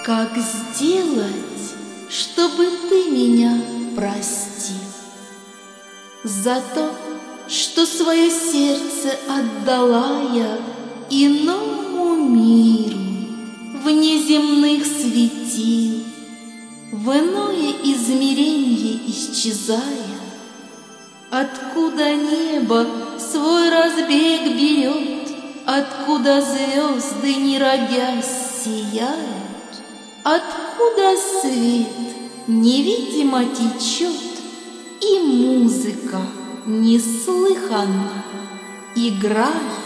Как сделать, чтобы ты меня простил? За то, что свое сердце отдала я иному миру, вне земных светил, в иное измеренье исчезая, откуда небо свой разбег берет, откуда звезды, не родясь, сияют, откуда свет невидимо течет, и музыка неслыханно играет.